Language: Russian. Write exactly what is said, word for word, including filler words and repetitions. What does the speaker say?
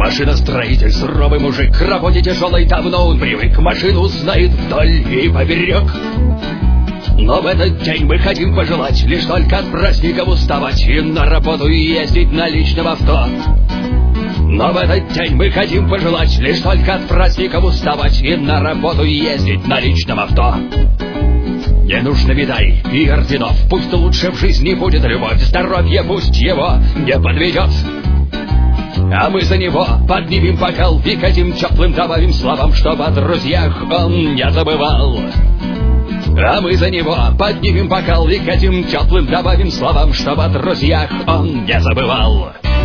Машиностроитель, суровый мужик, к работе тяжелой давно он привык, машину знает вдоль и поперек. Но в этот день мы хотим пожелать лишь только от праздников уставать и на работу ездить на личном авто. Но в этот день мы хотим пожелать лишь только от праздников уставать и на работу ездить на личном авто. Не нужно медалей и орденов, пусть лучше в жизни будет любовь, здоровье пусть его не подведет. А мы за него поднимем бокал и к этим теплым добавим словам, чтоб о друзьях он не забывал. А мы за него поднимем бокал и к этим теплым добавим словам, чтоб о друзьях он не забывал.